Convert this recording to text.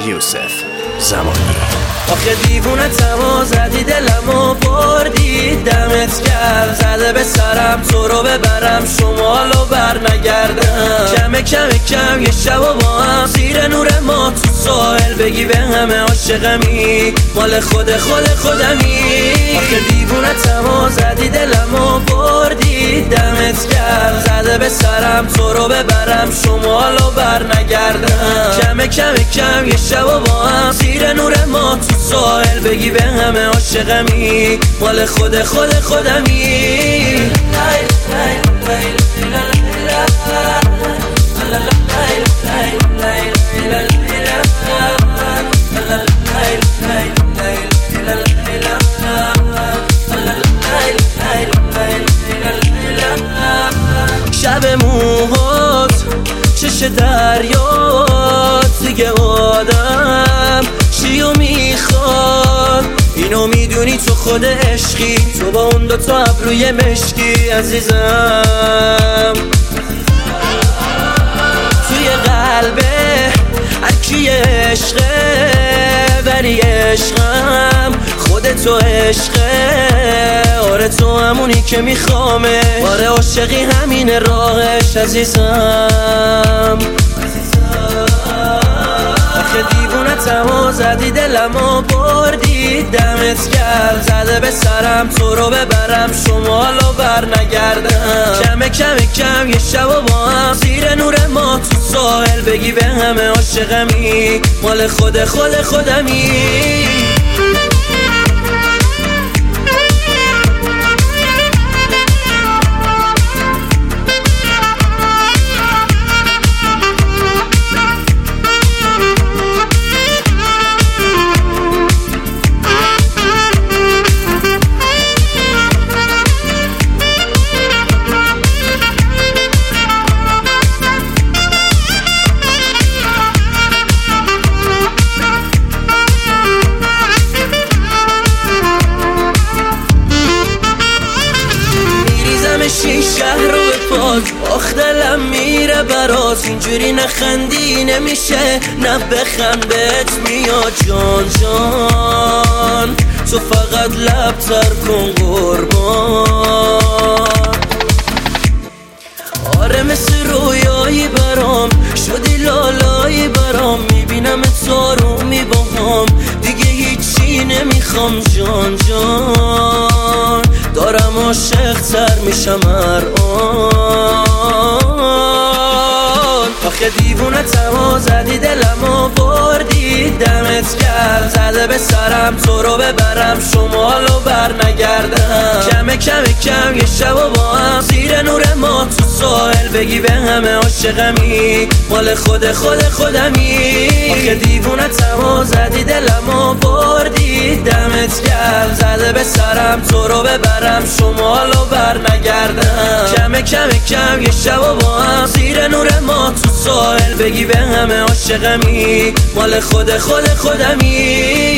یوسف زمانی. آخه دیوونتم و زدی دلمو بردی، دمت گرم زده به سرم تو رو ببرم شمالو بر نگردم. کم یه شب و با هم زیر نور ما تو ساحل بگی به همه عاشقمی، مال خودمی. آخه دیوونتم و زدی دلمو بردی، دمت گرم زده به سرم تو رو ببرم شمالو بر نگردم. کم یه شب و با هم زیر نور ما تو ساحل بگی به همه عاشقمی، مال خودمی. شب موهات چش دریات دیگه آدم چیو میخواد، اینو میدونی تو خود عشقی، تو با اون دوتا ابروی مشکی عزیزم. توی قلبه هرکی عشقه ولی عشقم خودتو عشقه. آره تو همونی که میخوامه، آره عاشقی همین راهش عزیزم. آخه دیوونتم و زدی دلمو بردی، دمت گرم زده به سرم تو رو ببرم شمالو بر نگردم. کم یه شب و با هم زیر نور ما تو ساحل بگی به همه عاشقمی، مال خودمی. شهر رو به پاک آخ دلم میره برات، اینجوری نخندی نمیشه نه بخند بهت میاد جان جان، تو فقط لب تر کن قربان. آره مثل رویایی برام شدی لالایی برام، میبینم تو رو میباهم دیگه هیچی نمیخوام جان جان، دارم عاشق تر میشم هر آن. آخه دیوونتم و زدی دلمو بردی، دمت گرم زده به سرم تو رو ببرم شمالو بر نگردم. کم یه شب و با هم زیر نور ما تو ساحل بگی به همه عاشقمی، مال خودمی. آخه دیوونتم و زدی دلمو بردی، دمت گرم زده به سرم تو رو ببرم شمالو بر نگردم. کم یه شب و با هم زیر نور ما تو ساحل بگی به همه عاشقمی، مال خودمی.